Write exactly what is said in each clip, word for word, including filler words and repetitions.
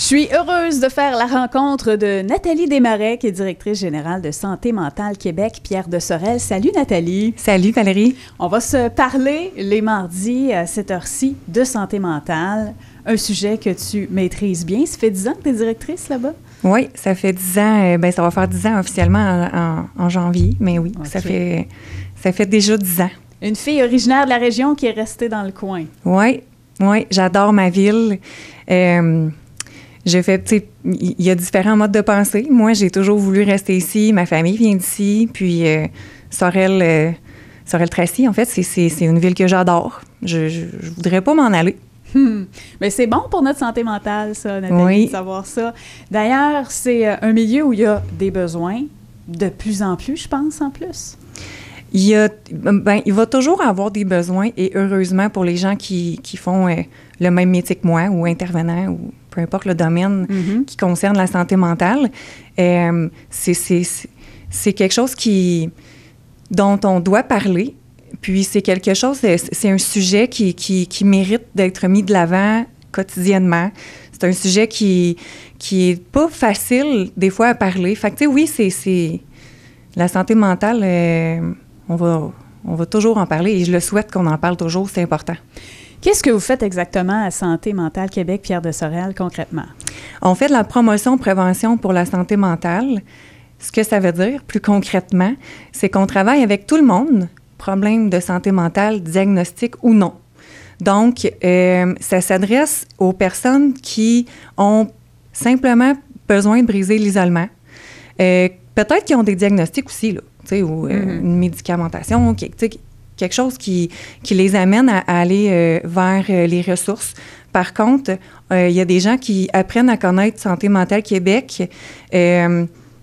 suis heureuse de faire la rencontre de Nathalie Desmarais, qui est directrice générale de Santé mentale Québec, Pierre de Sorel. Salut Nathalie. Salut Valérie. On va se parler les mardis à cette heure-ci de santé mentale, un sujet que tu maîtrises bien. Ça fait dix ans que tu es directrice là-bas? Oui, ça fait dix ans. Euh, ben, ça va faire dix ans officiellement en, en, en janvier, mais oui, okay. ça fait ça fait déjà dix ans. Une fille originaire de la région qui est restée dans le coin. Oui, oui, j'adore ma ville. Euh, j'ai fait, tu sais, il y a différents modes de pensée. Moi, j'ai toujours voulu rester ici. Ma famille vient d'ici. Puis, euh, Sorel, euh, Sorel-Tracy, en fait, c'est, c'est, c'est une ville que j'adore. Je, je, je voudrais pas m'en aller. Hmm. Mais c'est bon pour notre santé mentale, ça, Nathalie, oui. de savoir ça. D'ailleurs, c'est un milieu où il y a des besoins de plus en plus, je pense, en plus. Il, y a, ben, il va toujours avoir des besoins et heureusement pour les gens qui, qui font euh, le même métier que moi ou intervenants ou peu importe le domaine mm-hmm. qui concerne la santé mentale, euh, c'est, c'est, c'est quelque chose qui, dont on doit parler. Puis c'est quelque chose, c'est un sujet qui, qui, qui mérite d'être mis de l'avant quotidiennement. C'est un sujet qui, qui est pas facile des fois à parler. Fait que tu sais, oui, c'est, c'est la santé mentale... Euh, On va, on va toujours en parler et je le souhaite qu'on en parle toujours, c'est important. Qu'est-ce que vous faites exactement à Santé mentale Québec, Pierre de Sorel, concrètement? On fait de la promotion, prévention pour la santé mentale. Ce que ça veut dire, plus concrètement, c'est qu'on travaille avec tout le monde, problème de santé mentale, diagnostic ou non. Donc, euh, ça s'adresse aux personnes qui ont simplement besoin de briser l'isolement. Euh, peut-être qu'ils ont des diagnostics aussi, là. Ou euh, mm-hmm. une médicamentation, quelque chose qui, qui les amène à, à aller euh, vers euh, les ressources. Par contre, il euh, y a des gens qui apprennent à connaître Santé mentale Québec. Euh,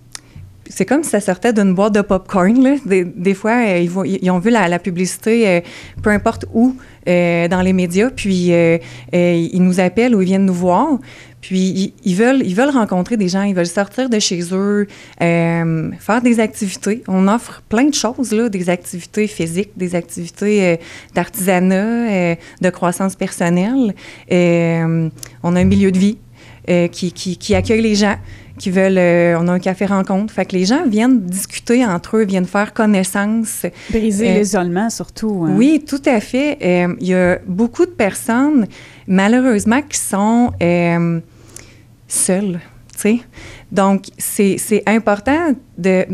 c'est comme si ça sortait d'une boîte de popcorn. Là. Des, des fois, euh, ils, vont, ils ont vu la, la publicité, euh, peu importe où, euh, dans les médias, puis euh, euh, ils nous appellent ou ils viennent nous voir. Puis, ils, ils, veulent, ils veulent rencontrer des gens, ils veulent sortir de chez eux, euh, faire des activités. On offre plein de choses, là, des activités physiques, des activités euh, d'artisanat, euh, de croissance personnelle. Euh, on a un milieu de vie euh, qui, qui, qui accueille les gens, qui veulent... Euh, on a un café-rencontre. Fait que les gens viennent discuter entre eux, viennent faire connaissance. Briser euh, l'isolement, surtout. Hein? Oui, tout à fait. Euh, il y a beaucoup de personnes, malheureusement, qui sont... Euh, seul, tu sais. Donc, c'est, c'est important de,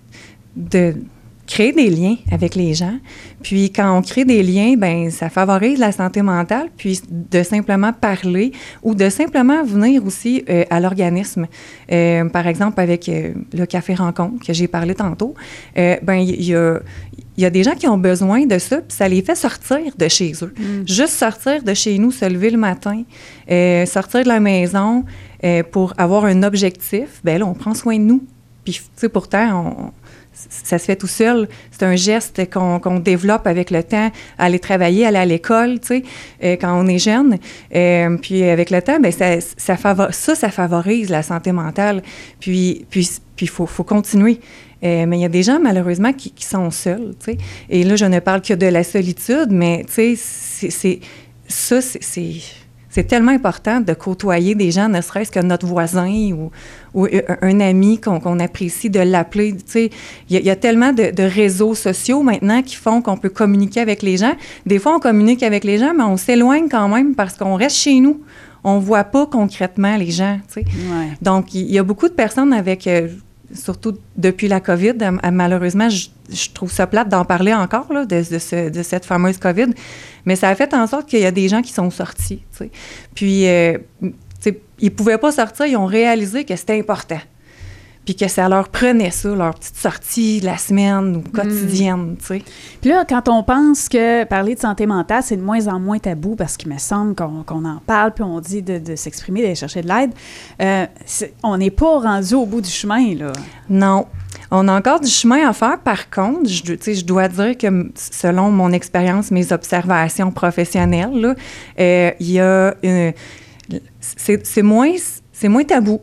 de créer des liens avec les gens. Puis, quand on crée des liens, bien, ça favorise la santé mentale, puis de simplement parler ou de simplement venir aussi euh, à l'organisme. Euh, par exemple, avec euh, le Café Rencontre que j'ai parlé tantôt, euh, bien, il y a... Il y a des gens qui ont besoin de ça, puis ça les fait sortir de chez eux. Mm. Juste sortir de chez nous, se lever le matin, euh, sortir de la maison euh, pour avoir un objectif, bien là, on prend soin de nous. Puis, tu sais, pourtant, on, ça se fait tout seul. C'est un geste qu'on, qu'on développe avec le temps, aller travailler, aller à l'école, tu sais, euh, quand on est jeune. Euh, puis, avec le temps, bien, ça, ça, favor- ça, ça favorise la santé mentale. Puis, puis, puis il faut, faut continuer. Euh, mais il y a des gens, malheureusement, qui, qui sont seuls, tu sais. Et là, je ne parle que de la solitude, mais, tu sais, c'est, c'est, ça, c'est, c'est, c'est tellement important de côtoyer des gens, ne serait-ce que notre voisin ou, ou un, un ami qu'on, qu'on apprécie, de l'appeler, tu sais. Il y, y a tellement de, de réseaux sociaux maintenant qui font qu'on peut communiquer avec les gens. Des fois, on communique avec les gens, mais on s'éloigne quand même parce qu'on reste chez nous. On ne voit pas concrètement les gens, tu sais. Ouais. Donc, il y a beaucoup de personnes avec... Euh, surtout depuis la COVID, euh, malheureusement, je, je trouve ça plate d'en parler encore, là, de, de, ce, de cette fameuse COVID, mais ça a fait en sorte qu'il y a des gens qui sont sortis, tu sais. Puis, euh, tu sais, ils ne pouvaient pas sortir, ils ont réalisé que c'était important, puis que ça leur prenait ça, leur petite sortie de la semaine ou quotidienne, mmh. tu sais. Puis là, quand on pense que parler de santé mentale, c'est de moins en moins tabou, parce qu'il me semble qu'on, qu'on en parle, puis on dit de, de s'exprimer, d'aller chercher de l'aide, euh, on n'est pas rendu au bout du chemin, là. Non. On a encore du chemin à faire. Par contre, je, tu sais, je dois dire que selon mon expérience, mes observations professionnelles, là, euh, il y a une, c'est, c'est moins, c'est moins tabou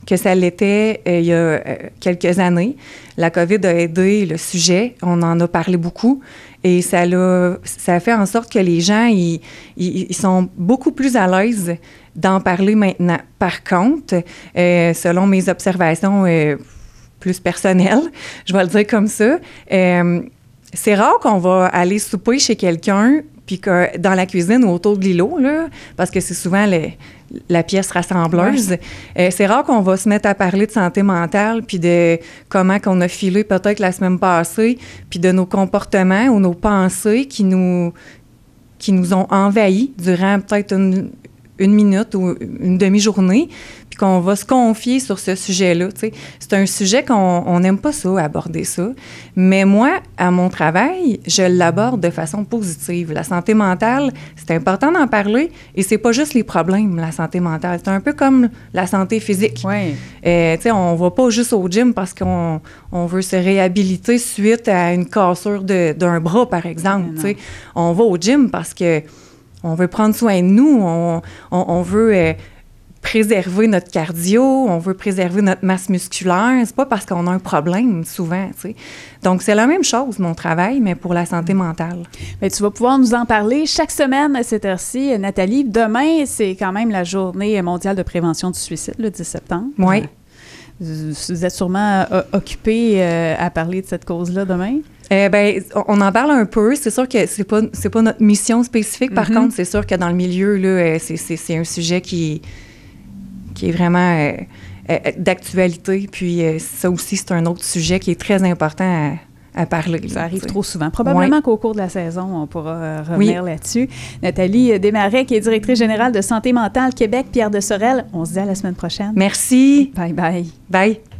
que ça l'était euh, il y a euh, quelques années. La COVID a aidé le sujet, on en a parlé beaucoup, et ça a, ça a fait en sorte que les gens, ils, ils, ils sont beaucoup plus à l'aise d'en parler maintenant. Par contre, euh, selon mes observations euh, plus personnelles, je vais le dire comme ça, euh, c'est rare qu'on va aller souper chez quelqu'un puis que dans la cuisine ou autour de l'îlot, là, parce que c'est souvent le, la pièce rassembleuse, ouais. euh, c'est rare qu'on va se mettre à parler de santé mentale puis de comment qu'on a filé peut-être la semaine passée, puis de nos comportements ou nos pensées qui nous, qui nous ont envahis durant peut-être une, une minute ou une demi-journée, puis qu'on va se confier sur ce sujet-là. Tu sais. C'est un sujet qu'on n'aime pas ça, aborder ça. Mais moi, à mon travail, je l'aborde de façon positive. La santé mentale, c'est important d'en parler, et c'est pas juste les problèmes, la santé mentale. C'est un peu comme la santé physique. Oui. Euh, tu sais, on va pas juste au gym parce qu'on on veut se réhabiliter suite à une cassure de, d'un bras, par exemple. Tu sais. On va au gym parce que on veut prendre soin de nous, on, on, on veut euh, préserver notre cardio, on veut préserver notre masse musculaire. C'est pas parce qu'on a un problème, souvent, tu sais. Donc, c'est la même chose, mon travail, mais pour la santé mentale. Bien, tu vas pouvoir nous en parler chaque semaine à cette heure-ci. Nathalie, demain, c'est quand même la journée mondiale de prévention du suicide, le dix septembre. Oui. Euh, vous êtes sûrement euh, occupé euh, à parler de cette cause-là demain? Eh ben, on en parle un peu. C'est sûr que c'est pas c'est pas notre mission spécifique. Par mm-hmm. contre, c'est sûr que dans le milieu là, c'est c'est, c'est un sujet qui qui est vraiment euh, euh, d'actualité. Puis euh, ça aussi, c'est un autre sujet qui est très important à, à parler. Ça là, arrive t'sais. trop souvent. Probablement ouais. qu'au cours de la saison, on pourra euh, revenir oui. là-dessus. Nathalie Desmarais, qui est directrice générale de Santé mentale Québec, Pierre de Sorel. On se dit à la semaine prochaine. Merci. Bye bye. Bye.